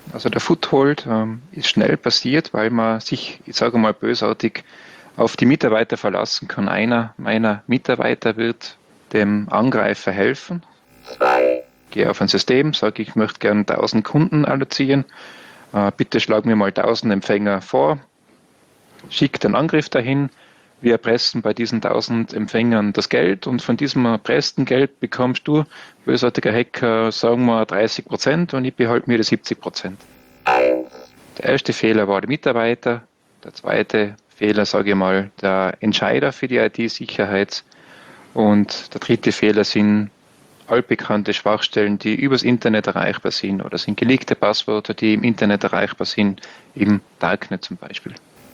Also der Foothold ist schnell passiert, weil man sich, ich sage mal bösartig, auf die Mitarbeiter verlassen kann. Einer meiner Mitarbeiter wird dem Angreifer helfen. Gehe auf ein System, sage, ich möchte gerne 1000 Kunden allozieren. Bitte schlag mir mal 1000 Empfänger vor. Schickt den Angriff dahin. Wir erpressen bei diesen 1000 Empfängern das Geld und von diesem erpressten Geld bekommst du, bösartiger Hacker, sagen wir 30% und ich behalte mir die 70%. Der erste Fehler war der Mitarbeiter, der zweite Fehler, sage ich mal, der Entscheider für die IT-Sicherheit und der dritte Fehler sind altbekannte Schwachstellen, die übers Internet erreichbar sind oder sind geleakte Passwörter, die im Internet erreichbar sind, im Darknet zum Beispiel.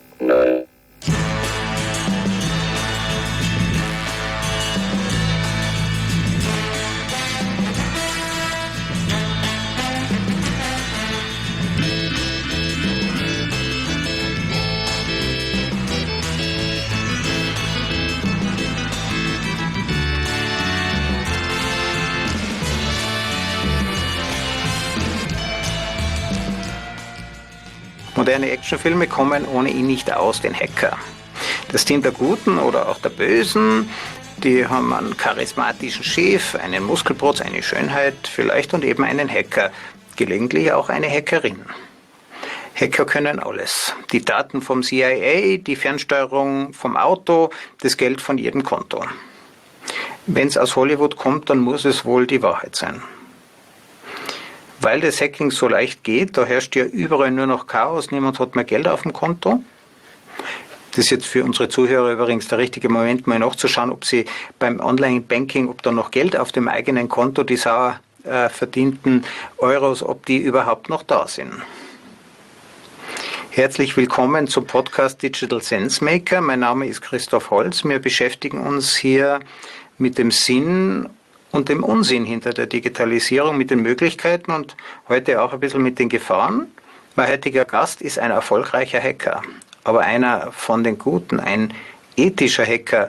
Moderne Actionfilme kommen ohne ihn nicht aus, den Hacker. Das Team der Guten oder auch der Bösen, die haben einen charismatischen Chef, einen Muskelprotz, eine Schönheit vielleicht und eben einen Hacker, gelegentlich auch eine Hackerin. Hacker können alles. Die Daten vom CIA, die Fernsteuerung vom Auto, das Geld von jedem Konto. Wenn es aus Hollywood kommt, dann muss es wohl die Wahrheit sein. Weil das Hacking so leicht geht, da herrscht ja überall nur noch Chaos, niemand hat mehr Geld auf dem Konto. Das ist jetzt für unsere Zuhörer übrigens der richtige Moment, mal nachzuschauen, ob sie beim Online-Banking, ob da noch Geld auf dem eigenen Konto, die sauer verdienten Euros, ob die überhaupt noch da sind. Herzlich willkommen zum Podcast Digital Sense Maker. Mein Name ist Christoph Holz. Wir beschäftigen uns hier mit dem Sinn und dem Unsinn hinter der Digitalisierung, mit den Möglichkeiten und heute auch ein bisschen mit den Gefahren. Mein heutiger Gast ist ein erfolgreicher Hacker, aber einer von den Guten, ein ethischer Hacker.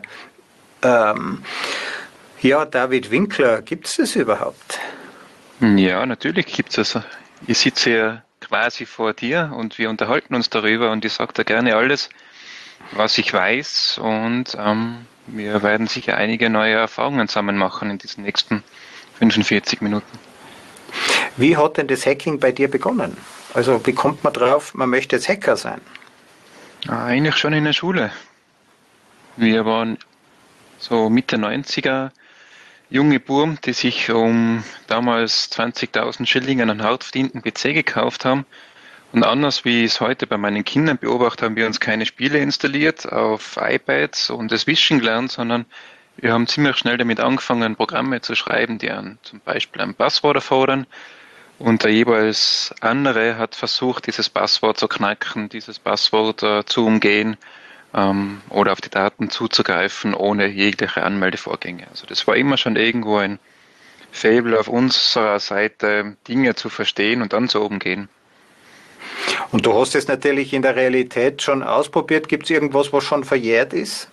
David Winkler, gibt es das überhaupt? Ja, natürlich gibt es. Ich sitze hier quasi vor dir und wir unterhalten uns darüber und ich sage da gerne alles, was ich weiß und wir werden sicher einige neue Erfahrungen zusammen machen in diesen nächsten 45 Minuten. Wie hat denn das Hacking bei dir begonnen? Also wie kommt man drauf, man möchte jetzt Hacker sein? Eigentlich schon in der Schule. Wir waren so Mitte 90er junge Burm, die sich um damals 20.000 Schilling einen hart verdienten PC gekauft haben. Und anders wie ich es heute bei meinen Kindern beobachte, haben wir uns keine Spiele installiert auf iPads und das Wischen gelernt, sondern wir haben ziemlich schnell damit angefangen, Programme zu schreiben, die zum Beispiel ein Passwort erfordern. Und der jeweils andere hat versucht, dieses Passwort zu knacken, dieses Passwort zu umgehen oder auf die Daten zuzugreifen, ohne jegliche Anmeldevorgänge. Also das war immer schon irgendwo ein Faible auf unserer Seite, Dinge zu verstehen und dann zu umgehen. Und du hast es natürlich in der Realität schon ausprobiert. Gibt es irgendwas, was schon verjährt ist?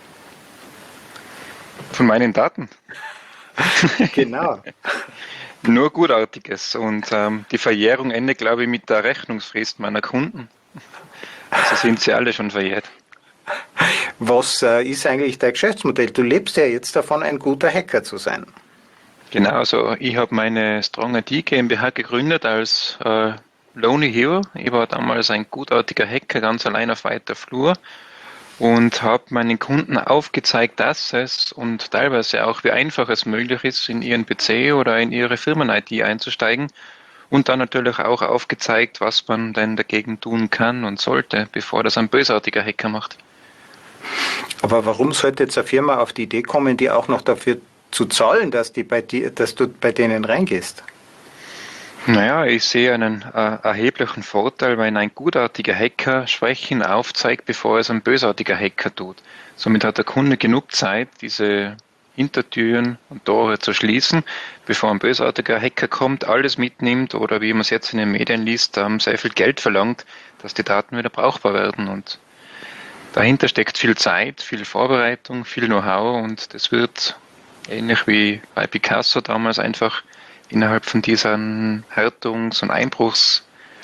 Von meinen Daten? Genau. Nur Gutartiges. Und die Verjährung endet, glaube ich, mit der Rechnungsfrist meiner Kunden. Also sind sie alle schon verjährt. Was ist eigentlich dein Geschäftsmodell? Du lebst ja jetzt davon, ein guter Hacker zu sein. Genau, also ich habe meine Strong IT GmbH gegründet als Lonely Hero. Ich war damals ein gutartiger Hacker, ganz allein auf weiter Flur und habe meinen Kunden aufgezeigt, dass es und teilweise auch wie einfach es möglich ist, in ihren PC oder in ihre Firmen-IT einzusteigen und dann natürlich auch aufgezeigt, was man denn dagegen tun kann und sollte, bevor das ein bösartiger Hacker macht. Aber warum sollte jetzt eine Firma auf die Idee kommen, die auch noch dafür zu zahlen, dass du bei denen reingehst? Naja, ich sehe einen erheblichen Vorteil, wenn ein gutartiger Hacker Schwächen aufzeigt, bevor es ein bösartiger Hacker tut. Somit hat der Kunde genug Zeit, diese Hintertüren und Tore zu schließen, bevor ein bösartiger Hacker kommt, alles mitnimmt oder wie man es jetzt in den Medien liest, sehr viel Geld verlangt, dass die Daten wieder brauchbar werden. Und dahinter steckt viel Zeit, viel Vorbereitung, viel Know-how und das wird ähnlich wie bei Picasso damals einfach innerhalb von diesen Härtungs- und Einbruchszeiten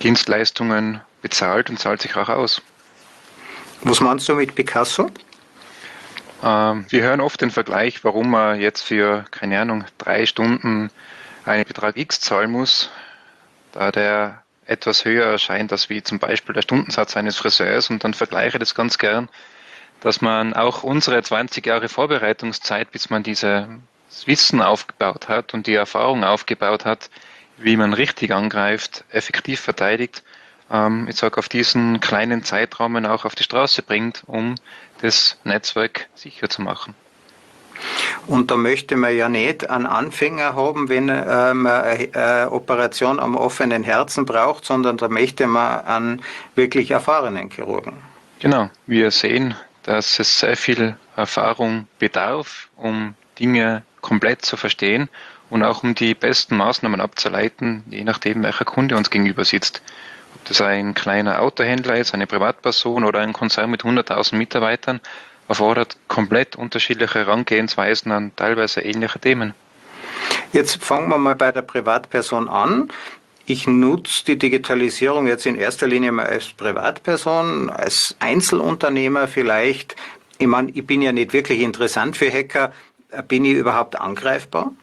Dienstleistungen bezahlt und zahlt sich auch aus. Was meinst du mit Picasso? Wir hören oft den Vergleich, warum man jetzt für, keine Ahnung, 3 Stunden einen Betrag X zahlen muss, da der etwas höher erscheint, als wie zum Beispiel der Stundensatz eines Friseurs. Und dann vergleiche ich das ganz gern, dass man auch unsere 20 Jahre Vorbereitungszeit, bis man dieses Wissen aufgebaut hat und die Erfahrung aufgebaut hat, wie man richtig angreift, effektiv verteidigt, ich sage, auf diesen kleinen Zeitrahmen auch auf die Straße bringt, um das Netzwerk sicher zu machen. Und da möchte man ja nicht einen Anfänger haben, wenn man eine Operation am offenen Herzen braucht, sondern da möchte man einen wirklich erfahrenen Chirurgen. Genau, wir sehen, dass es sehr viel Erfahrung bedarf, um Dinge komplett zu verstehen und auch um die besten Maßnahmen abzuleiten, je nachdem, welcher Kunde uns gegenüber sitzt. Ob das ein kleiner Autohändler ist, eine Privatperson oder ein Konzern mit 100.000 Mitarbeitern, erfordert komplett unterschiedliche Herangehensweisen an teilweise ähnliche Themen. Jetzt fangen wir mal bei der Privatperson an. Ich nutze die Digitalisierung jetzt in erster Linie mal als Privatperson, als Einzelunternehmer vielleicht. Ich meine, ich bin ja nicht wirklich interessant für Hacker. Bin ich überhaupt angreifbar?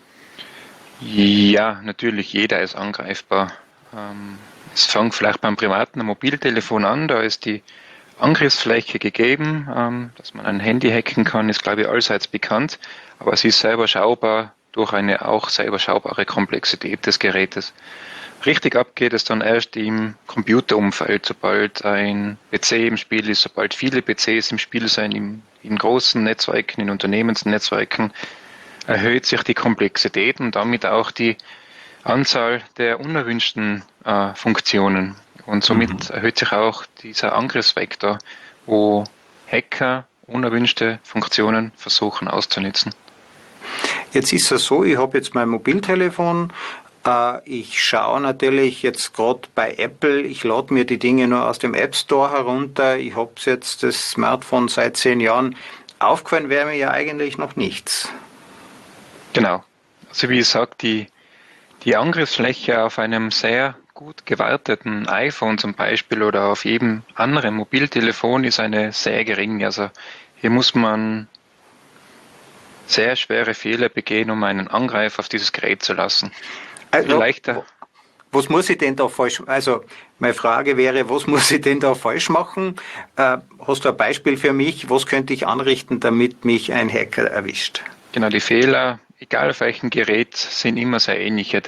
Ja, natürlich, jeder ist angreifbar. Es fängt vielleicht beim privaten Mobiltelefon an, da ist die Angriffsfläche gegeben, dass man ein Handy hacken kann, ist, glaube ich, allseits bekannt, aber sie ist selber schaubar durch eine auch selber schaubare Komplexität des Gerätes. Richtig abgeht es dann erst im Computerumfeld, sobald ein PC im Spiel ist, sobald viele PCs im Spiel sind, in großen Netzwerken, in Unternehmensnetzwerken, erhöht sich die Komplexität und damit auch die Anzahl der unerwünschten Funktionen. Und somit erhöht sich auch dieser Angriffsvektor, wo Hacker unerwünschte Funktionen versuchen auszunutzen. Jetzt ist es so, ich habe jetzt mein Mobiltelefon. Ich schaue natürlich jetzt gerade bei Apple, ich lade mir die Dinge nur aus dem App Store herunter. Ich habe jetzt das Smartphone seit 10 Jahren. Aufgefallen wäre mir ja eigentlich noch nichts. Genau. Also wie gesagt, die Angriffsfläche auf einem sehr gut gewarteten iPhone zum Beispiel oder auf jedem anderen Mobiltelefon ist eine sehr geringe. Also hier muss man sehr schwere Fehler begehen, um einen Angriff auf dieses Gerät zu lassen. Also, was muss ich denn da falsch machen? Also, meine Frage wäre, was muss ich denn da falsch machen? Hast du ein Beispiel für mich? Was könnte ich anrichten, damit mich ein Hacker erwischt? Genau, die Fehler, egal auf welchem Gerät, sind immer sehr ähnliche.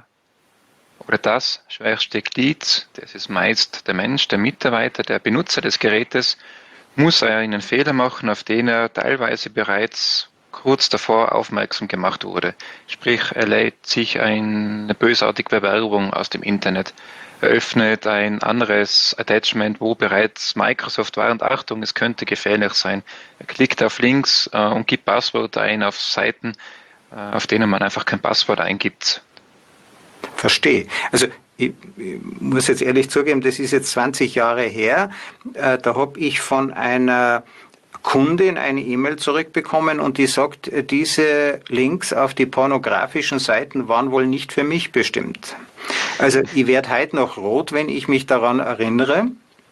Das schwerste Glied, das ist meist der Mensch, der Mitarbeiter, der Benutzer des Gerätes, muss einen Fehler machen, auf den er teilweise bereits kurz davor aufmerksam gemacht wurde. Sprich, er lädt sich eine bösartige Bewerbung aus dem Internet, eröffnet ein anderes Attachment, wo bereits Microsoft war und Achtung, es könnte gefährlich sein. Er klickt auf Links und gibt Passwörter ein auf Seiten, auf denen man einfach kein Passwort eingibt. Verstehe. Also ich muss jetzt ehrlich zugeben, das ist jetzt 20 Jahre her. Da habe ich von einer Kundin eine E-Mail zurückbekommen und die sagt, diese Links auf die pornografischen Seiten waren wohl nicht für mich bestimmt. Also ich werde heute noch rot, wenn ich mich daran erinnere.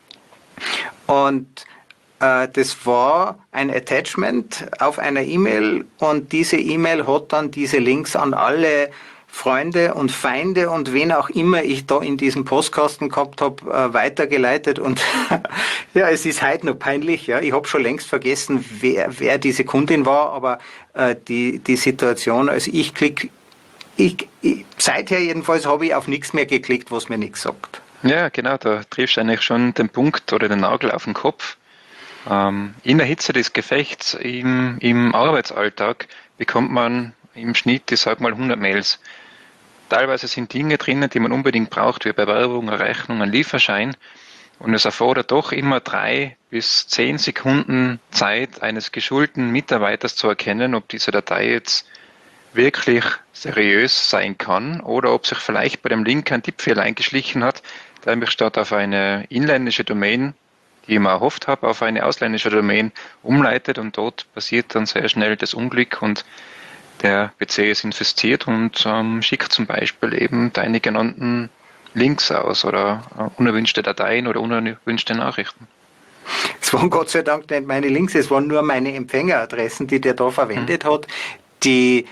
Und das war ein Attachment auf einer E-Mail und diese E-Mail hat dann diese Links an alle Freunde und Feinde und wen auch immer ich da in diesem Postkasten gehabt habe, weitergeleitet und ja, es ist heute noch peinlich. Ja, ich habe schon längst vergessen, wer diese Kundin war, aber die Situation, also seither jedenfalls habe ich auf nichts mehr geklickt, was mir nichts sagt. Ja, genau, da triffst du eigentlich schon den Punkt oder den Nagel auf den Kopf. In der Hitze des Gefechts im Arbeitsalltag bekommt man im Schnitt, ich sag mal, 100 Mails. Teilweise sind Dinge drinnen, die man unbedingt braucht, wie Bewerbung, Rechnung, ein Lieferschein. Und es erfordert doch immer 3 bis 10 Sekunden Zeit eines geschulten Mitarbeiters zu erkennen, ob diese Datei jetzt wirklich seriös sein kann oder ob sich vielleicht bei dem Link ein Tippfehler eingeschlichen hat, der mich statt auf eine inländische Domain, die ich mir erhofft habe, auf eine ausländische Domain umleitet und dort passiert dann sehr schnell das Unglück und der PC ist infiziert und schickt zum Beispiel eben deine genannten Links aus oder unerwünschte Dateien oder unerwünschte Nachrichten. Es waren Gott sei Dank nicht meine Links, es waren nur meine Empfängeradressen, die der da Mhm. verwendet hat, die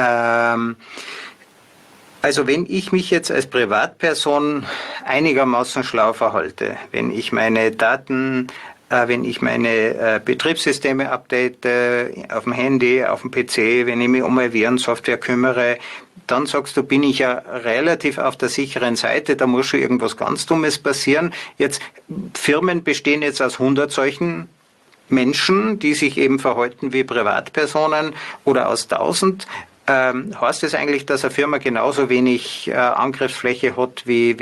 also wenn ich mich jetzt als Privatperson einigermaßen schlau verhalte, wenn ich meine Daten, wenn ich meine Betriebssysteme update auf dem Handy, auf dem PC, wenn ich mich um eine Virensoftware kümmere, dann sagst du, bin ich ja relativ auf der sicheren Seite, da muss schon irgendwas ganz Dummes passieren. Jetzt, Firmen bestehen jetzt aus 100 solchen Menschen, die sich eben verhalten wie Privatpersonen oder aus 1000. Heißt das eigentlich, dass eine Firma genauso wenig Angriffsfläche hat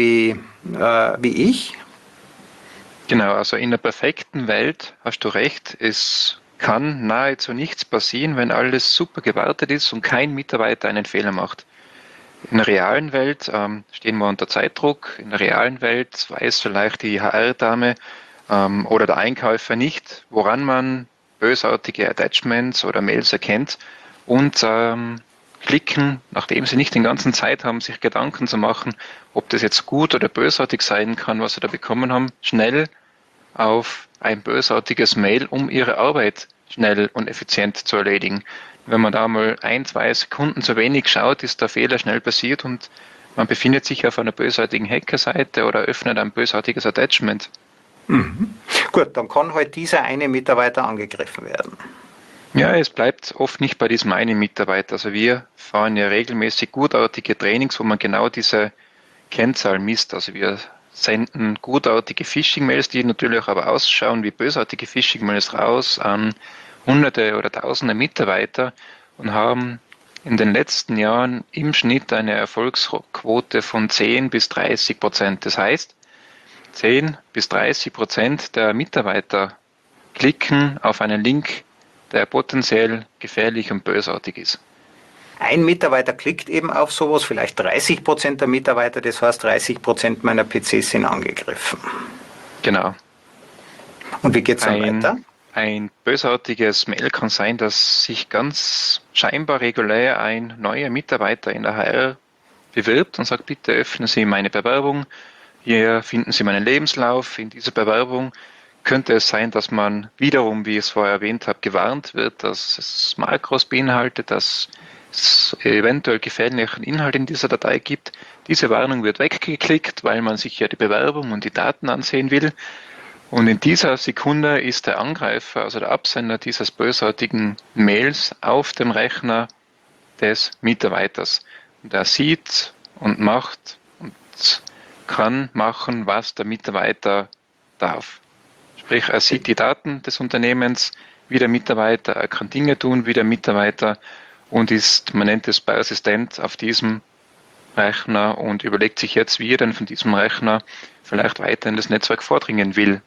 wie ich? Genau, also in der perfekten Welt hast du recht, es kann nahezu nichts passieren, wenn alles super gewartet ist und kein Mitarbeiter einen Fehler macht. In der realen Welt stehen wir unter Zeitdruck. In der realen Welt weiß vielleicht die HR-Dame oder der Einkäufer nicht, woran man bösartige Attachments oder Mails erkennt und klicken, nachdem sie nicht den ganzen Zeit haben, sich Gedanken zu machen, ob das jetzt gut oder bösartig sein kann, was sie da bekommen haben, schnell auf ein bösartiges Mail, um ihre Arbeit schnell und effizient zu erledigen. Wenn man da mal 1, 2 Sekunden zu wenig schaut, ist der Fehler schnell passiert und man befindet sich auf einer bösartigen Hackerseite oder öffnet ein bösartiges Attachment. Mhm. Gut, dann kann halt dieser eine Mitarbeiter angegriffen werden. Ja, es bleibt oft nicht bei diesem einen Mitarbeiter. Also wir fahren ja regelmäßig gutartige Trainings, wo man genau diese Kennzahl misst. Also wir senden gutartige Phishing-Mails, die natürlich aber ausschauen wie bösartige Phishing-Mails raus an Hunderte oder Tausende Mitarbeiter und haben in den letzten Jahren im Schnitt eine Erfolgsquote von 10 bis 30%. Das heißt, 10 bis 30% der Mitarbeiter klicken auf einen Link, der potenziell gefährlich und bösartig ist. Ein Mitarbeiter klickt eben auf sowas, vielleicht 30% der Mitarbeiter, das heißt 30% meiner PCs sind angegriffen. Genau. Und wie geht es dann Ein, weiter? ein bösartiges Mail kann sein, dass sich ganz scheinbar regulär ein neuer Mitarbeiter in der HR bewirbt und sagt, bitte öffnen Sie meine Bewerbung, hier finden Sie meinen Lebenslauf. In dieser Bewerbung könnte es sein, dass man wiederum, wie ich es vorher erwähnt habe, gewarnt wird, dass es Makros beinhaltet, dass es eventuell gefährlichen Inhalt in dieser Datei gibt. Diese Warnung wird weggeklickt, weil man sich ja die Bewerbung und die Daten ansehen will. Und in dieser Sekunde ist der Angreifer, also der Absender dieses bösartigen Mails auf dem Rechner des Mitarbeiters. Und er sieht und macht und kann machen, was der Mitarbeiter darf. Sprich, er sieht die Daten des Unternehmens wie der Mitarbeiter, er kann Dinge tun wie der Mitarbeiter und ist, man nennt es persistent auf diesem Rechner und überlegt sich jetzt, wie er dann von diesem Rechner vielleicht weiter in das Netzwerk vordringen will.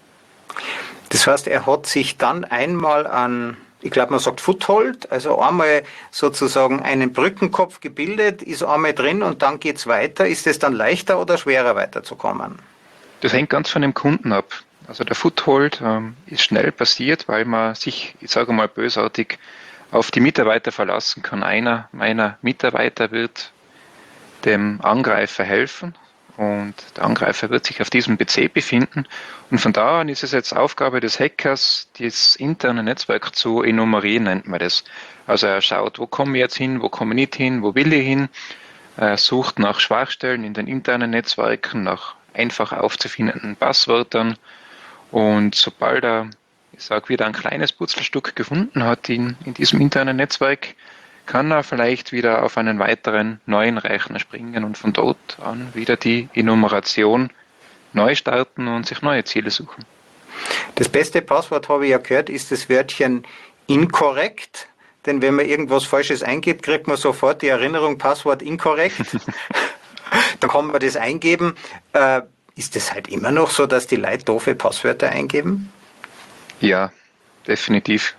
Das heißt, er hat sich dann einmal an, ich glaube, man sagt Foothold, also einmal sozusagen einen Brückenkopf gebildet, ist einmal drin und dann geht's weiter. Ist es dann leichter oder schwerer weiterzukommen? Das hängt ganz von dem Kunden ab. Also der Foothold ist schnell passiert, weil man sich, ich sage mal bösartig, auf die Mitarbeiter verlassen kann. Einer meiner Mitarbeiter wird dem Angreifer helfen und der Angreifer wird sich auf diesem PC befinden. Und von da an ist es jetzt Aufgabe des Hackers, das interne Netzwerk zu enumerieren, nennt man das. Also er schaut, wo komme ich jetzt hin, wo komme ich nicht hin, wo will ich hin. Er sucht nach Schwachstellen in den internen Netzwerken, nach einfach aufzufindenden Passwörtern. Und sobald er, ich sage, wieder ein kleines Putzelstück gefunden hat in diesem internen Netzwerk, kann er vielleicht wieder auf einen weiteren neuen Rechner springen und von dort an wieder die Enumeration neu starten und sich neue Ziele suchen. Das beste Passwort, habe ich ja gehört, ist das Wörtchen inkorrekt. Denn wenn man irgendwas Falsches eingibt, kriegt man sofort die Erinnerung, Passwort inkorrekt. Da kann man das eingeben. Ist es halt immer noch so, dass die Leute doofe Passwörter eingeben? Ja, definitiv.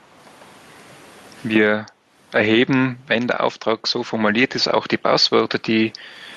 Wir erheben, wenn der Auftrag so formuliert ist, auch die Passwörter, die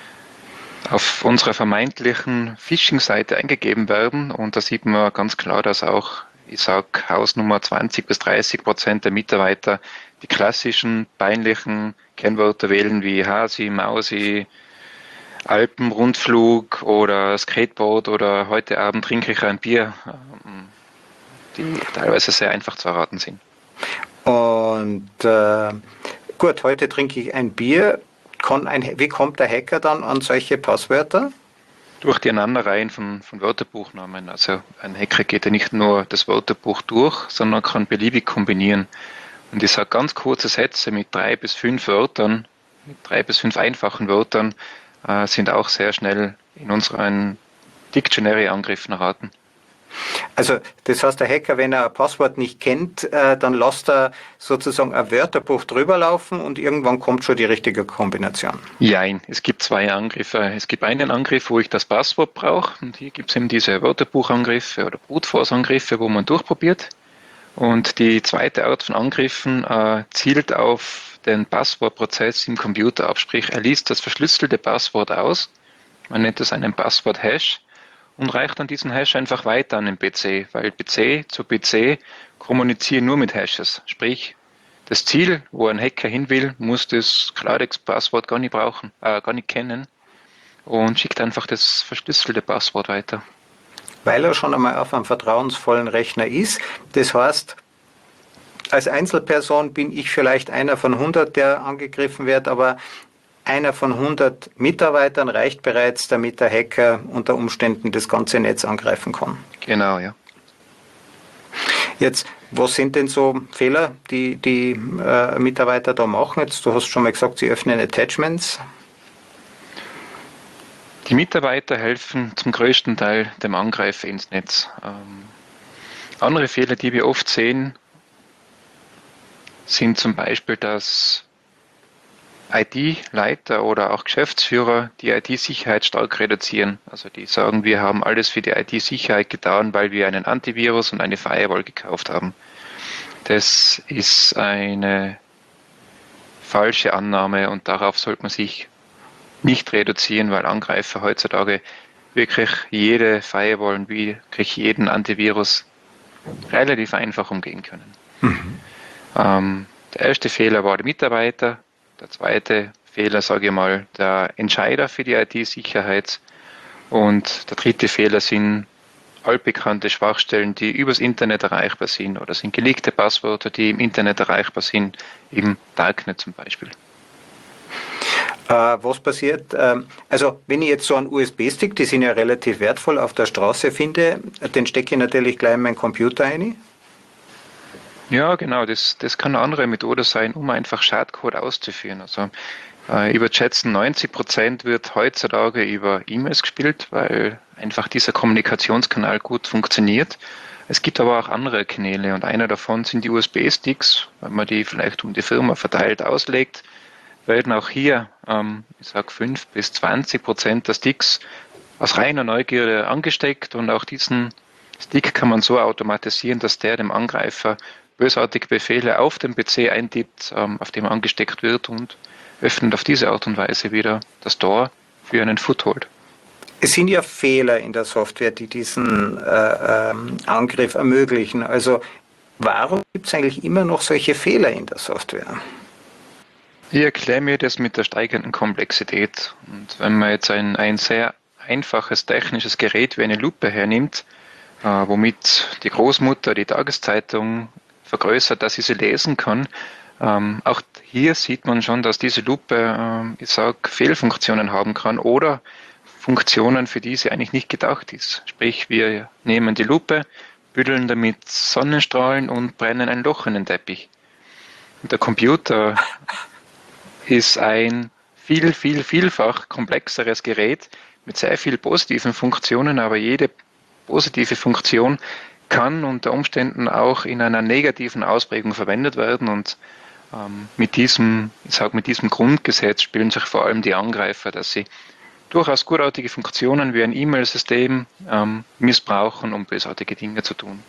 auf unserer vermeintlichen Phishing-Seite eingegeben werden. Und da sieht man ganz klar, dass auch, ich sag, Hausnummer 20 bis 30% der Mitarbeiter die klassischen peinlichen Kennwörter wählen wie Hasi, Mausi, Alpenrundflug oder Skateboard oder heute Abend trinke ich ein Bier, die teilweise sehr einfach zu erraten sind. Und gut, heute trinke ich ein Bier. Wie kommt der Hacker dann an solche Passwörter? Durch die Aneinanderreihen von Wörterbuchnamen. Also ein Hacker geht ja nicht nur das Wörterbuch durch, sondern kann beliebig kombinieren. Und ich sage ganz kurze Sätze mit 3 bis 5 Wörtern, mit 3 bis 5 einfachen Wörtern, sind auch sehr schnell in unseren Dictionary-Angriffen erraten. Also das heißt, der Hacker, wenn er ein Passwort nicht kennt, dann lässt er sozusagen ein Wörterbuch drüber laufen und irgendwann kommt schon die richtige Kombination. Jein, es gibt 2 Angriffe. Es gibt einen Angriff, wo ich das Passwort brauche, und hier gibt es eben diese Wörterbuchangriffe oder Brute Force Angriffe, wo man durchprobiert. Und die zweite Art von Angriffen zielt auf den Passwortprozess im Computer ab, sprich er liest das verschlüsselte Passwort aus, man nennt das einen Passwort-Hash, und reicht dann diesen Hash einfach weiter an den PC, weil PC zu PC kommunizieren nur mit Hashes. Sprich, das Ziel, wo ein Hacker hin will, muss das Klartext-Passwort gar nicht brauchen, gar nicht kennen, und schickt einfach das verschlüsselte Passwort weiter. Weil er schon einmal auf einem vertrauensvollen Rechner ist. Das heißt, als Einzelperson bin ich vielleicht einer von 100, der angegriffen wird, aber einer von 100 Mitarbeitern reicht bereits, damit der Hacker unter Umständen das ganze Netz angreifen kann. Genau, ja. Jetzt, was sind denn so Fehler, die Mitarbeiter da machen? Jetzt, du hast schon mal gesagt, sie öffnen Attachments. Die Mitarbeiter helfen zum größten Teil dem Angreifer ins Netz. Andere Fehler, die wir oft sehen, sind zum Beispiel, dass IT-Leiter oder auch Geschäftsführer die IT-Sicherheit stark reduzieren. Also die sagen, wir haben alles für die IT-Sicherheit getan, weil wir einen Antivirus und eine Firewall gekauft haben. Das ist eine falsche Annahme und darauf sollte man sich nicht reduzieren, weil Angreifer heutzutage wirklich jede Firewall und wirklich jeden Antivirus relativ einfach umgehen können. Der erste Fehler war der Mitarbeiter. Der zweite Fehler, sage ich mal, der Entscheider für die IT-Sicherheit. Und der dritte Fehler sind altbekannte Schwachstellen, die übers Internet erreichbar sind, oder sind geleakte Passwörter, die im Internet erreichbar sind, im Darknet zum Beispiel. Was passiert? Also wenn ich jetzt so einen USB-Stick, die sind ja relativ wertvoll, auf der Straße finde, den stecke ich natürlich gleich in meinen Computer rein. Ja, genau, das kann eine andere Methode sein, um einfach Schadcode auszuführen. Also über schätzen 90% wird heutzutage über E-Mails gespielt, weil einfach dieser Kommunikationskanal gut funktioniert. Es gibt aber auch andere Kanäle und einer davon sind die USB-Sticks, wenn man die vielleicht um die Firma verteilt auslegt, werden auch hier, ich sage 5 bis 20% der Sticks aus reiner Neugierde angesteckt, und auch diesen Stick kann man so automatisieren, dass der dem Angreifer bösartige Befehle auf dem PC eintippt, auf dem angesteckt wird, und öffnet auf diese Art und Weise wieder das Tor für einen Foothold. Es sind ja Fehler in der Software, die diesen Angriff ermöglichen. Also warum gibt es eigentlich immer noch solche Fehler in der Software? Ich erkläre mir das mit der steigenden Komplexität. Und wenn man jetzt ein sehr einfaches technisches Gerät wie eine Lupe hernimmt, womit die Großmutter die Tageszeitung vergrößert, dass sie lesen kann, auch hier sieht man schon, dass diese Lupe, ich sage, Fehlfunktionen haben kann oder Funktionen, für die sie eigentlich nicht gedacht ist. Sprich, wir nehmen die Lupe, büdeln damit Sonnenstrahlen und brennen ein Loch in den Teppich. Und der Computer ist ein vielfach komplexeres Gerät mit sehr vielen positiven Funktionen, aber jede positive Funktion kann unter Umständen auch in einer negativen Ausprägung verwendet werden, und mit diesem Grundgesetz spielen sich vor allem die Angreifer, dass sie durchaus gutartige Funktionen wie ein E-Mail-System missbrauchen, um bösartige Dinge zu tun.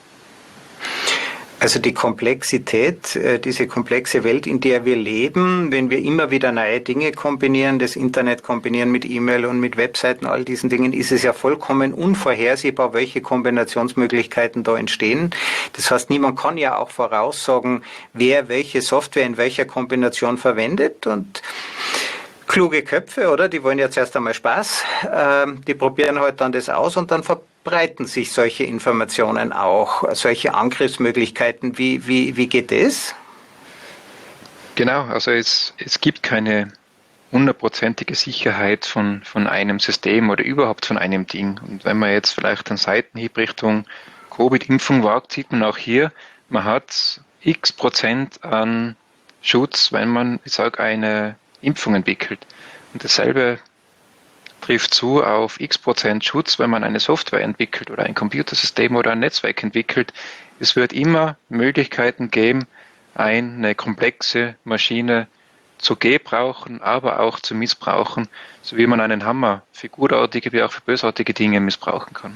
Also die Komplexität, diese komplexe Welt, in der wir leben, wenn wir immer wieder neue Dinge kombinieren, das Internet kombinieren mit E-Mail und mit Webseiten, all diesen Dingen, ist es ja vollkommen unvorhersehbar, welche Kombinationsmöglichkeiten da entstehen. Das heißt, niemand kann ja auch voraussagen, wer welche Software in welcher Kombination verwendet. Und Kluge Köpfe, oder? Die wollen ja zuerst einmal Spaß. Die probieren halt dann das aus und dann verbreiten sich solche Informationen auch, solche Angriffsmöglichkeiten. Wie geht das? Genau, also es gibt keine hundertprozentige Sicherheit von einem System oder überhaupt von einem Ding. Und wenn man jetzt vielleicht einen Seitenhieb Richtung Covid-Impfung wagt, sieht man auch hier, man hat x% an Schutz, wenn man, ich sage, eine Impfung entwickelt. Und dasselbe trifft zu auf x% Schutz, wenn man eine Software entwickelt oder ein Computersystem oder ein Netzwerk entwickelt. Es wird immer Möglichkeiten geben, eine komplexe Maschine zu gebrauchen, aber auch zu missbrauchen, so wie man einen Hammer für gutartige wie auch für bösartige Dinge missbrauchen kann.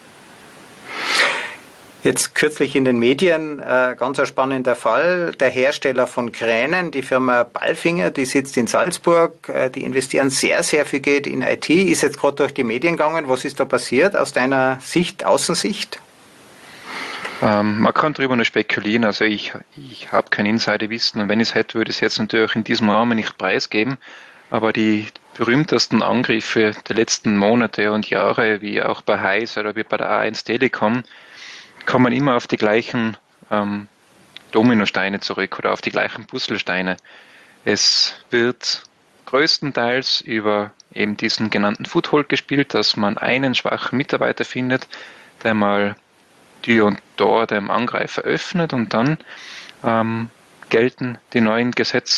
Jetzt kürzlich in den Medien ganz ein spannender Fall. Der Hersteller von Kränen, die Firma Balfinger, die sitzt in Salzburg, die investieren sehr, sehr viel Geld in IT, ist jetzt gerade durch die Medien gegangen. Was ist da passiert aus deiner Sicht, Außensicht? Man kann darüber nur spekulieren, also ich habe kein Insiderwissen und wenn ich es hätte, würde ich es jetzt natürlich in diesem Rahmen nicht preisgeben, aber die berühmtesten Angriffe der letzten Monate und Jahre, wie auch bei Heise oder wie bei der A1 Telekom, kommen immer auf die gleichen Dominosteine zurück oder auf die gleichen Puzzlesteine. Es wird größtenteils über eben diesen genannten Foothold gespielt, dass man einen schwachen Mitarbeiter findet, der mal Tür und Tor dem Angreifer öffnet und dann gelten die neuen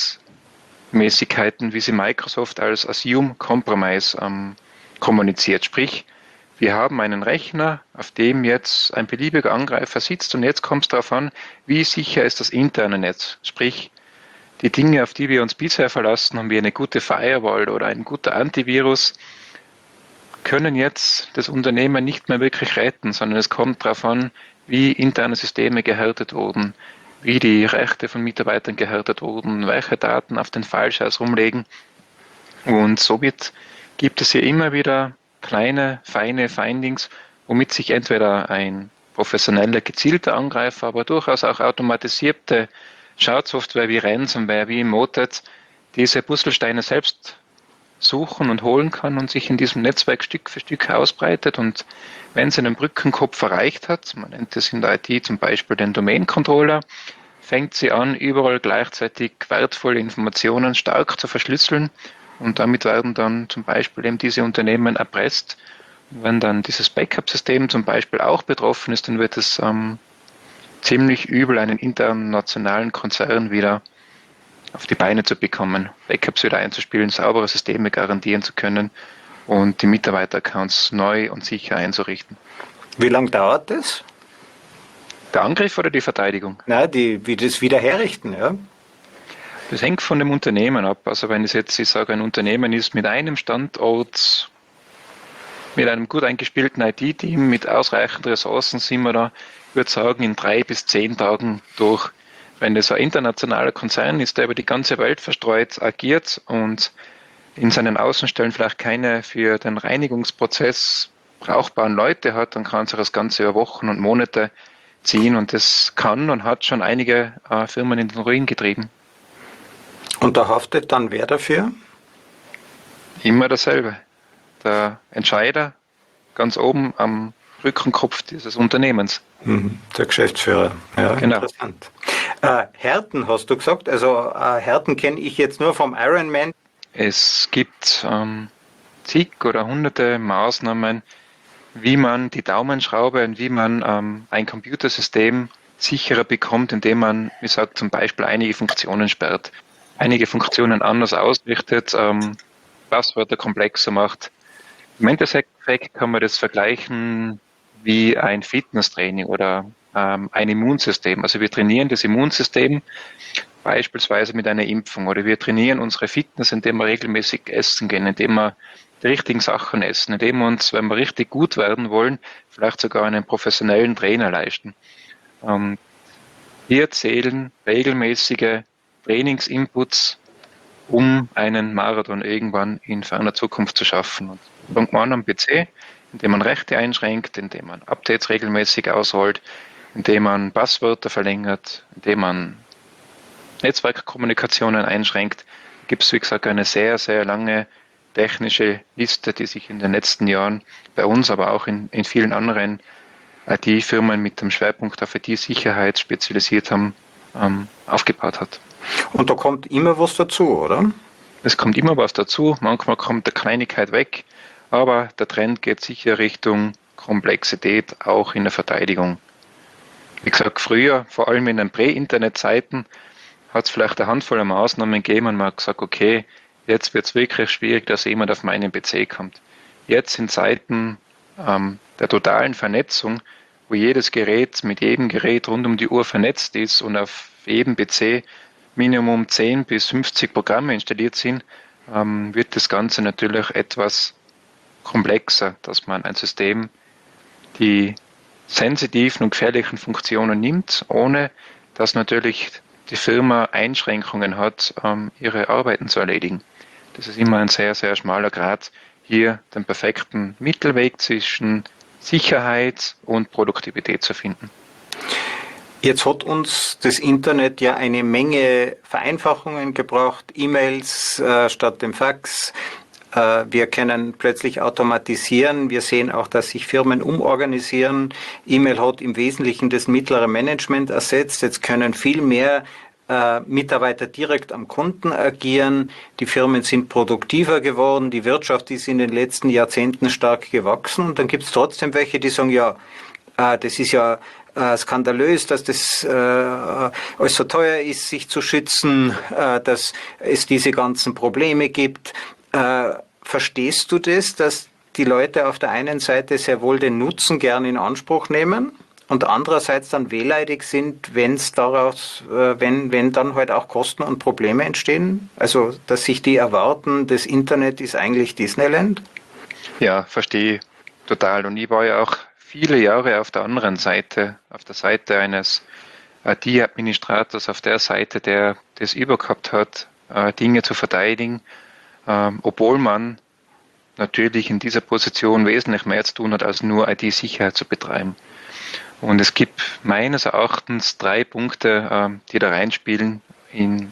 Gesetzmäßigkeiten, wie sie Microsoft als Assume Compromise kommuniziert. Sprich, wir haben einen Rechner, auf dem jetzt ein beliebiger Angreifer sitzt und jetzt kommt es darauf an, wie sicher ist das interne Netz. Sprich, die Dinge, auf die wir uns bisher verlassen haben, wie eine gute Firewall oder ein guter Antivirus, können jetzt das Unternehmen nicht mehr wirklich retten, sondern es kommt darauf an, wie interne Systeme gehärtet wurden, wie die Rechte von Mitarbeitern gehärtet wurden, welche Daten auf den Fallscheiß rumlegen. Und somit gibt es hier immer wieder kleine, feine Findings, womit sich entweder ein professioneller, gezielter Angreifer, aber durchaus auch automatisierte Schadsoftware wie Ransomware, wie Motet, diese Puzzlesteine selbst suchen und holen kann und sich in diesem Netzwerk Stück für Stück ausbreitet. Und wenn es einen Brückenkopf erreicht hat, man nennt es in der IT zum Beispiel den Domain-Controller, fängt sie an, überall gleichzeitig wertvolle Informationen stark zu verschlüsseln und damit werden dann zum Beispiel eben diese Unternehmen erpresst. Und wenn dann dieses Backup-System zum Beispiel auch betroffen ist, dann wird es ziemlich übel, einen internationalen Konzern wieder auf die Beine zu bekommen, Backups wieder einzuspielen, saubere Systeme garantieren zu können und die Mitarbeiteraccounts neu und sicher einzurichten. Wie lange dauert das? Der Angriff oder die Verteidigung? Na, wie das Wiederherrichten, ja. Das hängt von dem Unternehmen ab. Also wenn es jetzt, ich sage, ein Unternehmen ist mit einem Standort, mit einem gut eingespielten IT-Team, mit ausreichend Ressourcen, sind wir da, ich würde sagen, in 3 bis 10 Tagen durch. Wenn das ein internationaler Konzern ist, der über die ganze Welt verstreut agiert und in seinen Außenstellen vielleicht keine für den Reinigungsprozess brauchbaren Leute hat, dann kann sich das Ganze über Wochen und Monate ziehen und das kann und hat schon einige Firmen in den Ruin getrieben. Und da haftet dann wer dafür? Immer dasselbe. Der Entscheider ganz oben am Rückenkopf dieses Unternehmens. Der Geschäftsführer, ja, genau. Interessant. Härten hast du gesagt, also Härten kenne ich jetzt nur vom Ironman. Es gibt zig oder hunderte Maßnahmen, wie man die Daumenschraube und wie man ein Computersystem sicherer bekommt, indem man, wie gesagt, zum Beispiel einige Funktionen sperrt, einige Funktionen anders ausrichtet, Passwörter komplexer macht. Im Endeffekt kann man das vergleichen wie ein Fitnesstraining oder ein Immunsystem. Also wir trainieren das Immunsystem beispielsweise mit einer Impfung oder wir trainieren unsere Fitness, indem wir regelmäßig essen gehen, indem wir die richtigen Sachen essen, indem wir uns, wenn wir richtig gut werden wollen, vielleicht sogar einen professionellen Trainer leisten. Hier zählen regelmäßige Trainingsinputs, um einen Marathon irgendwann in ferner Zukunft zu schaffen. Und fängt man an am PC, indem man Rechte einschränkt, indem man Updates regelmäßig ausrollt, indem man Passwörter verlängert, indem man Netzwerkkommunikationen einschränkt, gibt es, wie gesagt, eine sehr, sehr lange technische Liste, die sich in den letzten Jahren bei uns, aber auch in vielen anderen IT-Firmen mit dem Schwerpunkt auf IT-Sicherheit spezialisiert haben, aufgebaut hat. Und da kommt immer was dazu, oder? Es kommt immer was dazu, manchmal kommt eine Kleinigkeit weg, aber der Trend geht sicher Richtung Komplexität, auch in der Verteidigung. Wie gesagt, früher, vor allem in den Prä-Internet-Zeiten, hat es vielleicht eine Handvoll Maßnahmen gegeben und man hat gesagt, okay, jetzt wird es wirklich schwierig, dass jemand auf meinen PC kommt. Jetzt in Zeiten der totalen Vernetzung, wo jedes Gerät mit jedem Gerät rund um die Uhr vernetzt ist und auf jedem PC Minimum 10 bis 50 Programme installiert sind, wird das Ganze natürlich etwas komplexer, dass man ein System die sensitiven und gefährlichen Funktionen nimmt, ohne dass natürlich die Firma Einschränkungen hat, ihre Arbeiten zu erledigen. Das ist immer ein sehr, sehr schmaler Grat, hier den perfekten Mittelweg zwischen Sicherheit und Produktivität zu finden. Jetzt hat uns das Internet ja eine Menge Vereinfachungen gebracht, E-Mails statt dem Fax. Wir können plötzlich automatisieren. Wir sehen auch, dass sich Firmen umorganisieren. E-Mail hat im Wesentlichen das mittlere Management ersetzt. Jetzt können viel mehr Mitarbeiter direkt am Kunden agieren. Die Firmen sind produktiver geworden. Die Wirtschaft ist in den letzten Jahrzehnten stark gewachsen. Und dann gibt es trotzdem welche, die sagen, ja, das ist ja skandalös, dass das alles so teuer ist, sich zu schützen, dass es diese ganzen Probleme gibt. Verstehst du das, dass die Leute auf der einen Seite sehr wohl den Nutzen gern in Anspruch nehmen und andererseits dann wehleidig sind, wenn dann halt auch Kosten und Probleme entstehen? Also, dass sich die erwarten, das Internet ist eigentlich Disneyland? Ja, verstehe total. Und ich war ja auch viele Jahre auf der anderen Seite, auf der Seite eines IT-Administrators, auf der Seite, der das übergehabt hat, Dinge zu verteidigen, obwohl man natürlich in dieser Position wesentlich mehr zu tun hat, als nur IT-Sicherheit zu betreiben. Und es gibt meines Erachtens 3 Punkte, die da reinspielen in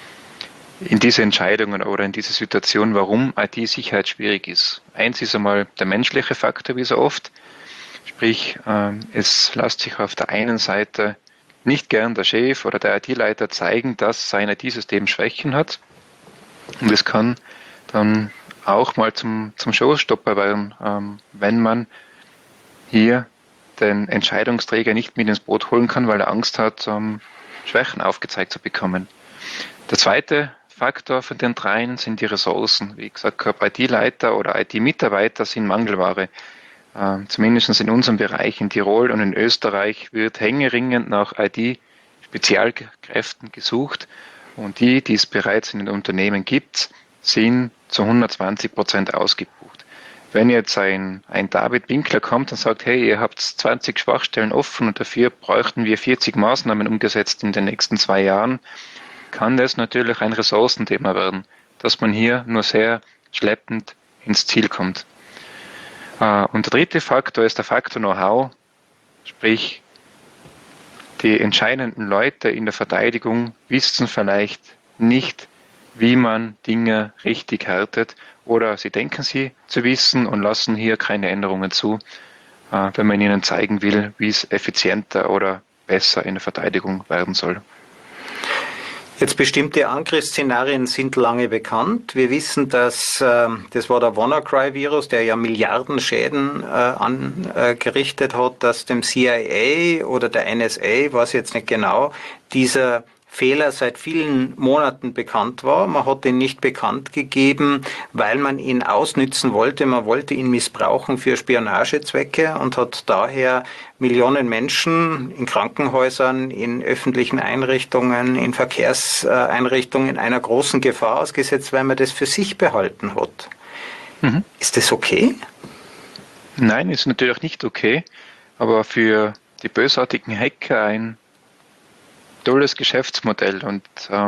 diese Entscheidungen oder in diese Situation, warum IT-Sicherheit schwierig ist. Eins ist einmal der menschliche Faktor, wie so oft. Sprich, es lässt sich auf der einen Seite nicht gern der Chef oder der IT-Leiter zeigen, dass sein IT-System Schwächen hat. Und es kann dann auch mal zum Showstopper werden, wenn man hier den Entscheidungsträger nicht mit ins Boot holen kann, weil er Angst hat, Schwächen aufgezeigt zu bekommen. Der zweite Faktor von den 3 sind die Ressourcen. Wie gesagt, IT-Leiter oder IT-Mitarbeiter sind Mangelware. Zumindest in unserem Bereich in Tirol und in Österreich wird hängeringend nach IT-Spezialkräften gesucht und die es bereits in den Unternehmen gibt, sind zu 120% ausgebucht. Wenn jetzt ein David Winkler kommt und sagt, hey, ihr habt 20 Schwachstellen offen und dafür bräuchten wir 40 Maßnahmen umgesetzt in den nächsten 2 Jahren, kann das natürlich ein Ressourcenthema werden, dass man hier nur sehr schleppend ins Ziel kommt. Und der dritte Faktor ist der Faktor Know-how, sprich die entscheidenden Leute in der Verteidigung wissen vielleicht nicht, wie man Dinge richtig härtet oder sie denken sie zu wissen und lassen hier keine Änderungen zu, wenn man ihnen zeigen will, wie es effizienter oder besser in der Verteidigung werden soll. Jetzt bestimmte Angriffsszenarien sind lange bekannt. Wir wissen, dass das war der WannaCry-Virus, der ja Milliarden Schäden angerichtet hat, dass dem CIA oder der NSA, weiß jetzt nicht genau, dieser Fehler seit vielen Monaten bekannt war. Man hat ihn nicht bekannt gegeben, weil man ihn ausnützen wollte. Man wollte ihn missbrauchen für Spionagezwecke und hat daher Millionen Menschen in Krankenhäusern, in öffentlichen Einrichtungen, in Verkehrseinrichtungen einer großen Gefahr ausgesetzt, weil man das für sich behalten hat. Mhm. Ist das okay? Nein, ist natürlich nicht okay, aber für die bösartigen Hacker ein tolles Geschäftsmodell und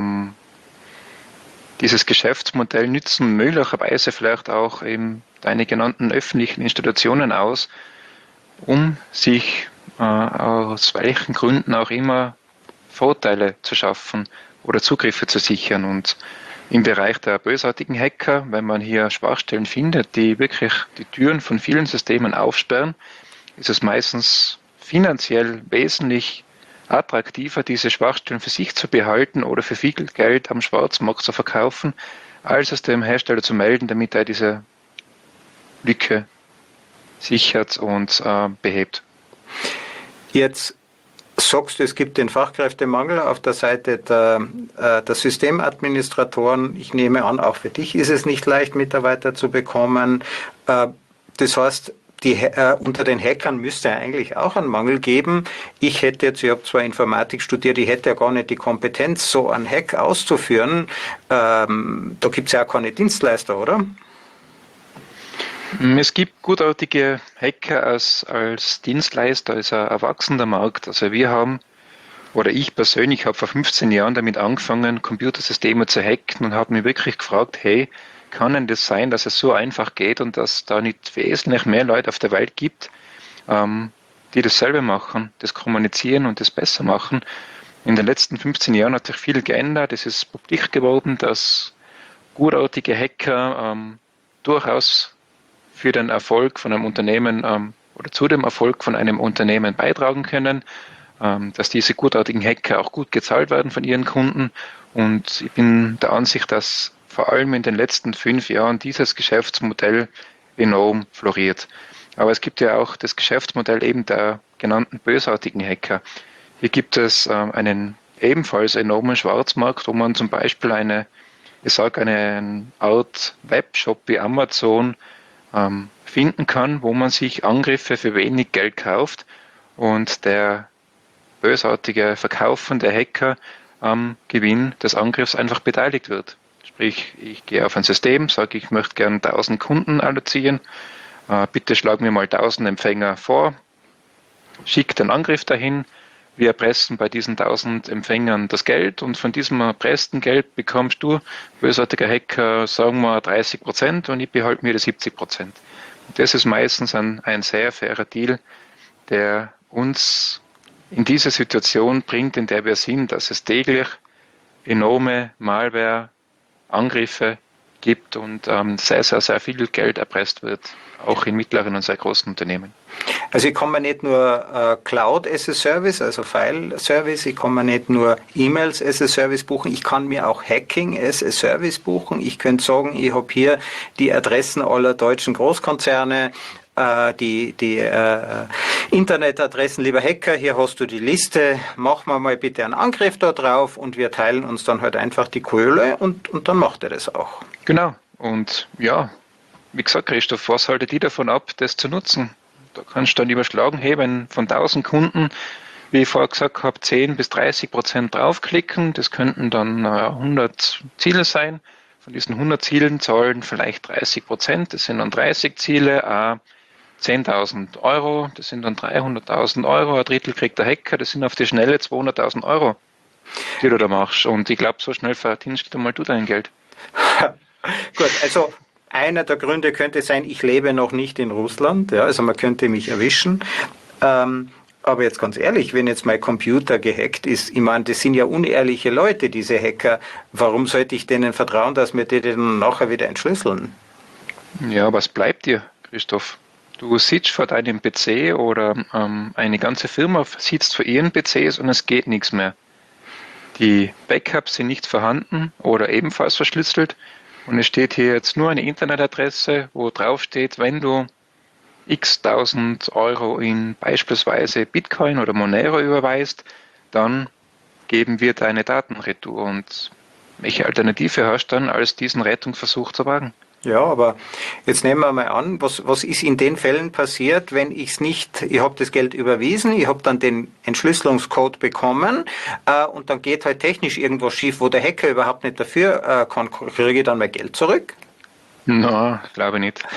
dieses Geschäftsmodell nützen möglicherweise vielleicht auch eben deine genannten öffentlichen Institutionen aus, um sich aus welchen Gründen auch immer Vorteile zu schaffen oder Zugriffe zu sichern. Und Im Bereich der bösartigen Hacker, wenn man hier Schwachstellen findet, die wirklich die Türen von vielen Systemen aufsperren, ist es meistens finanziell wesentlich attraktiver, diese Schwachstellen für sich zu behalten oder für viel Geld am Schwarzmarkt zu verkaufen, als es dem Hersteller zu melden, damit er diese Lücke sichert und behebt. Jetzt sagst du, es gibt den Fachkräftemangel auf der Seite der Systemadministratoren. Ich nehme an, auch für dich ist es nicht leicht, Mitarbeiter zu bekommen. Das heißt, unter den Hackern müsste eigentlich auch einen Mangel geben. Ich habe zwar Informatik studiert, ich hätte ja gar nicht die Kompetenz, so einen Hack auszuführen. Da gibt es ja auch keine Dienstleister, oder? Es gibt gutartige Hacker als Dienstleister, als ein erwachsener Markt. Also ich persönlich habe vor 15 Jahren damit angefangen, Computersysteme zu hacken und habe mich wirklich gefragt, hey, kann denn das sein, dass es so einfach geht und dass da nicht wesentlich mehr Leute auf der Welt gibt, die dasselbe machen, das kommunizieren und das besser machen. In den letzten 15 Jahren hat sich viel geändert. Es ist publik geworden, dass gutartige Hacker durchaus für den Erfolg von einem Unternehmen oder zu dem Erfolg von einem Unternehmen beitragen können, dass diese gutartigen Hacker auch gut gezahlt werden von ihren Kunden. Und ich bin der Ansicht, dass vor allem in den letzten 5 Jahren dieses Geschäftsmodell enorm floriert. Aber es gibt ja auch das Geschäftsmodell eben der genannten bösartigen Hacker. Hier gibt es einen ebenfalls enormen Schwarzmarkt, wo man zum Beispiel eine Art Webshop wie Amazon finden kann, wo man sich Angriffe für wenig Geld kauft und der bösartige verkaufende Hacker am Gewinn des Angriffs einfach beteiligt wird. Sprich, ich gehe auf ein System, sage, ich möchte gerne 1000 Kunden allozieren, bitte schlag mir mal 1000 Empfänger vor, schicke den Angriff dahin, wir erpressen bei diesen 1000 Empfängern das Geld und von diesem erpressten Geld bekommst du, bösartiger Hacker, sagen wir 30% und ich behalte mir die 70%. Und das ist meistens ein sehr fairer Deal, der uns in diese Situation bringt, in der wir sind, dass es täglich enorme Malware-Angriffe gibt und sehr, sehr, sehr viel Geld erpresst wird, auch in mittleren und sehr großen Unternehmen. Also ich kann mir nicht nur Cloud as a Service, also File Service, ich kann mir nicht nur E-Mails as a Service buchen, ich kann mir auch Hacking as a Service buchen. Ich könnte sagen, ich habe hier die Adressen aller deutschen Großkonzerne, die Internetadressen, lieber Hacker, hier hast du die Liste, mach mal bitte einen Angriff da drauf und wir teilen uns dann halt einfach die Kohle und dann macht er das auch. Genau, und ja, wie gesagt, Christoph, was haltet ihr davon ab, das zu nutzen? Da kannst du dann überschlagen, hey, wenn von 1000 Kunden, wie ich vorher gesagt habe, 10-30% draufklicken, das könnten dann 100 Ziele sein. Von diesen 100 Zielen zahlen vielleicht 30%, das sind dann 30 Ziele, 10.000 Euro, das sind dann 300.000 Euro, ein Drittel kriegt der Hacker, das sind auf die Schnelle 200.000 Euro, die du da machst. Und ich glaube, so schnell verdienst du mal dein Geld. Gut, also einer der Gründe könnte sein, ich lebe noch nicht in Russland, ja, also man könnte mich erwischen. Aber jetzt ganz ehrlich, wenn jetzt mein Computer gehackt ist, ich meine, das sind ja unehrliche Leute, diese Hacker. Warum sollte ich denen vertrauen, dass wir die dann nachher wieder entschlüsseln? Ja, was bleibt dir, Christoph? Du sitzt vor deinem PC oder eine ganze Firma sitzt vor ihren PCs und es geht nichts mehr. Die Backups sind nicht vorhanden oder ebenfalls verschlüsselt. Und es steht hier jetzt nur eine Internetadresse, wo drauf steht, wenn du x 1000 Euro in beispielsweise Bitcoin oder Monero überweist, dann geben wir deine Daten retour. Und welche Alternative hast du dann, als diesen Rettungsversuch zu wagen? Ja, aber jetzt nehmen wir mal an, was ist in den Fällen passiert, wenn ich habe das Geld überwiesen, ich habe dann den Entschlüsselungscode bekommen und dann geht halt technisch irgendwas schief, wo der Hacker überhaupt nicht dafür kann, kriege ich dann mein Geld zurück? Na, glaube ich nicht.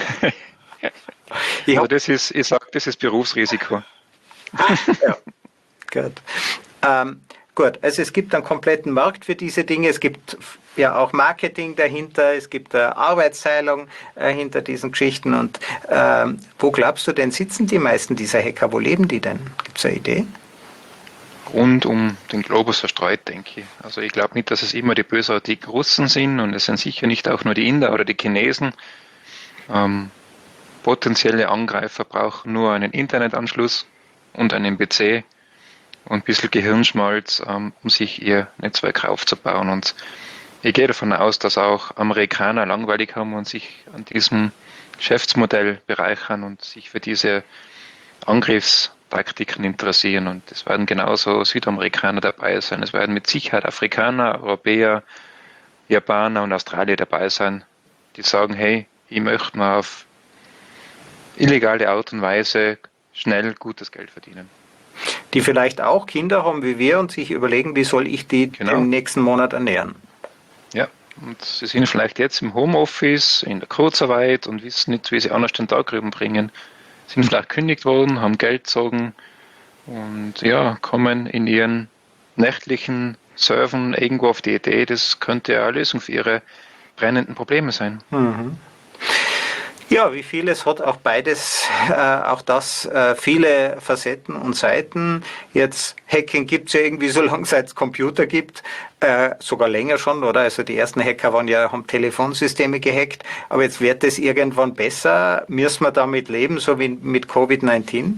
Also das ist Berufsrisiko. Ja, gut. Gut, also es gibt einen kompletten Markt für diese Dinge, es gibt ja auch Marketing dahinter, es gibt Arbeitsteilung hinter diesen Geschichten und wo glaubst du denn sitzen die meisten dieser Hacker, wo leben die denn? Gibt es eine Idee? rund um den Globus verstreut, denke ich. Also ich glaube nicht, dass es immer die bösartigen Russen sind und es sind sicher nicht auch nur die Inder oder die Chinesen. Potenzielle Angreifer brauchen nur einen Internetanschluss und einen PC und ein bisschen Gehirnschmalz, um sich ihr Netzwerk aufzubauen. Und ich gehe davon aus, dass auch Amerikaner langweilig haben und sich an diesem Geschäftsmodell bereichern und sich für diese Angriffstaktiken interessieren. Und es werden genauso Südamerikaner dabei sein. Es werden mit Sicherheit Afrikaner, Europäer, Japaner und Australier dabei sein, die sagen, hey, ich möchte mal auf illegale Art und Weise schnell gutes Geld verdienen. Die vielleicht auch Kinder haben wie wir und sich überlegen, wie soll ich die den nächsten Monat ernähren. Ja, und sie sind vielleicht jetzt im Homeoffice, in der Kurzarbeit und wissen nicht, wie sie anders den Tag rüberbringen. Sind vielleicht gekündigt worden, haben Geldsorgen und ja, kommen in ihren nächtlichen Surfen irgendwo auf die Idee, das könnte ja eine Lösung für ihre brennenden Probleme sein. Mhm. Ja, wie vieles hat auch beides, auch das viele Facetten und Seiten. Jetzt Hacking gibt es ja irgendwie so lange, seit es Computer gibt, sogar länger schon, oder? Also die ersten Hacker haben Telefonsysteme gehackt, aber jetzt wird es irgendwann besser. Müssen wir damit leben, so wie mit Covid-19?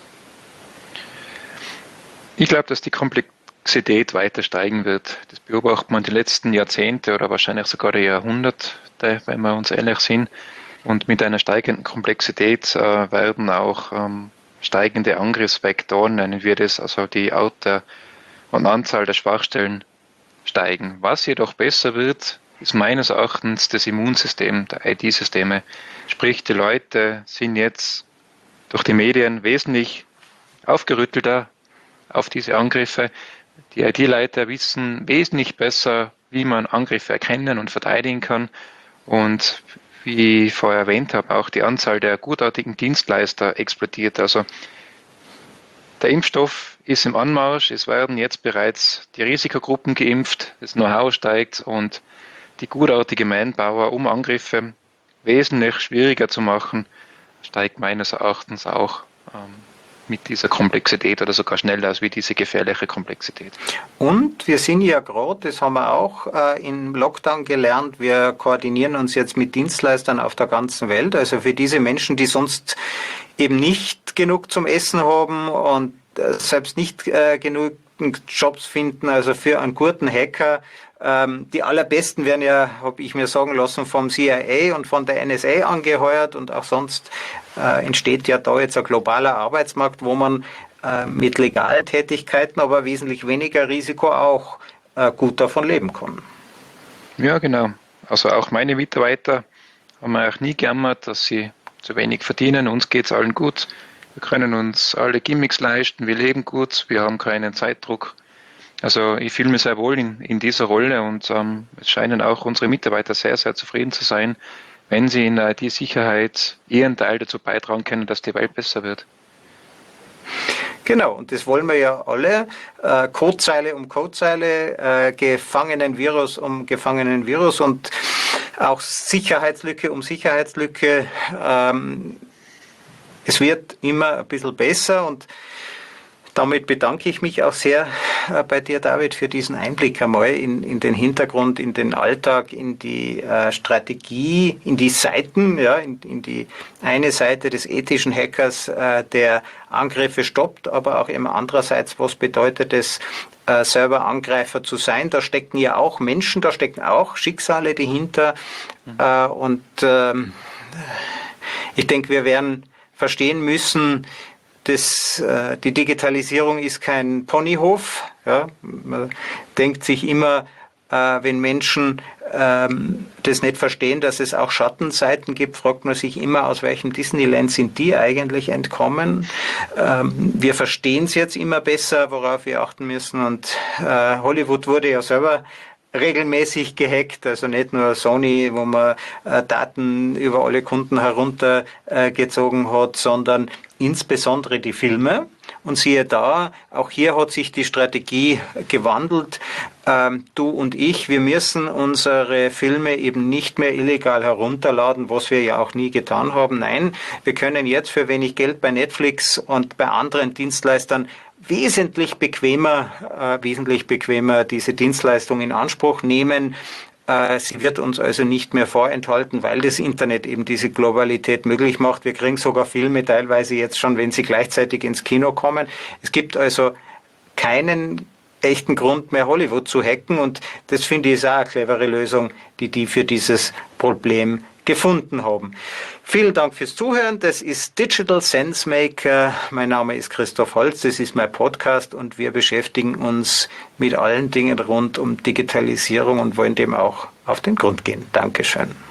Ich glaube, dass die Komplexität weiter steigen wird. Das beobachtet man die letzten Jahrzehnte oder wahrscheinlich sogar die Jahrhunderte, wenn wir uns ehrlich sind. Und mit einer steigenden Komplexität werden auch steigende Angriffsvektoren, nennen wir das, also die Art und Anzahl der Schwachstellen steigen. Was jedoch besser wird, ist meines Erachtens das Immunsystem der IT-Systeme. Sprich, die Leute sind jetzt durch die Medien wesentlich aufgerüttelter auf diese Angriffe. Die IT-Leiter wissen wesentlich besser, wie man Angriffe erkennen und verteidigen kann. Und wie ich vorher erwähnt habe, auch die Anzahl der gutartigen Dienstleister explodiert. Also der Impfstoff ist im Anmarsch, es werden jetzt bereits die Risikogruppen geimpft, das Know-how steigt und die gutartige Manpower, um Angriffe wesentlich schwieriger zu machen, steigt meines Erachtens auch mit dieser Komplexität oder sogar schneller als wie diese gefährliche Komplexität. Und wir sind ja gerade, das haben wir auch im Lockdown gelernt, wir koordinieren uns jetzt mit Dienstleistern auf der ganzen Welt. Also für diese Menschen, die sonst eben nicht genug zum Essen haben und selbst nicht genug Jobs finden, also für einen guten Hacker. Die allerbesten werden ja, habe ich mir sagen lassen, vom CIA und von der NSA angeheuert und auch sonst entsteht ja da jetzt ein globaler Arbeitsmarkt, wo man mit legalen Tätigkeiten, aber wesentlich weniger Risiko auch gut davon leben kann. Ja, genau. Also auch meine Mitarbeiter haben mir auch nie gejammert, dass sie zu wenig verdienen. Uns geht es allen gut. Wir können uns alle Gimmicks leisten, wir leben gut, wir haben keinen Zeitdruck. Also ich fühle mich sehr wohl in dieser Rolle und es scheinen auch unsere Mitarbeiter sehr, sehr zufrieden zu sein, wenn sie in die Sicherheit ihren Teil dazu beitragen können, dass die Welt besser wird. Genau, und das wollen wir ja alle. Codezeile um Codezeile, Gefangenenvirus um Gefangenenvirus und auch Sicherheitslücke um Sicherheitslücke. Es wird immer ein bisschen besser und damit bedanke ich mich auch sehr bei dir, David, für diesen Einblick einmal in den Hintergrund, in den Alltag, in die Strategie, in die Seiten, ja, in die eine Seite des ethischen Hackers, der Angriffe stoppt, aber auch immer andererseits, was bedeutet es, selber Angreifer zu sein. Da stecken ja auch Menschen, da stecken auch Schicksale dahinter. Und ich denke, wir werden verstehen müssen, die Digitalisierung ist kein Ponyhof. Ja. Man denkt sich immer, wenn Menschen das nicht verstehen, dass es auch Schattenseiten gibt, fragt man sich immer, aus welchem Disneyland sind die eigentlich entkommen. Wir verstehen es jetzt immer besser, worauf wir achten müssen. Und Hollywood wurde ja selber regelmäßig gehackt, also nicht nur Sony, wo man Daten über alle Kunden heruntergezogen hat, sondern insbesondere die Filme. Und siehe da, auch hier hat sich die Strategie gewandelt. Du und ich, wir müssen unsere Filme eben nicht mehr illegal herunterladen, was wir ja auch nie getan haben. Nein, wir können jetzt für wenig Geld bei Netflix und bei anderen Dienstleistern wesentlich bequemer diese Dienstleistung in Anspruch nehmen. Sie wird uns also nicht mehr vorenthalten, weil das Internet eben diese Globalität möglich macht. Wir kriegen sogar Filme teilweise jetzt schon, wenn sie gleichzeitig ins Kino kommen. Es gibt also keinen echten Grund mehr, Hollywood zu hacken, und das finde ich ist auch eine clevere Lösung, die für dieses Problem gefunden haben. Vielen Dank fürs Zuhören. Das ist Digital Sense Maker. Mein Name ist Christoph Holz. Das ist mein Podcast und wir beschäftigen uns mit allen Dingen rund um Digitalisierung und wollen dem auch auf den Grund gehen. Dankeschön.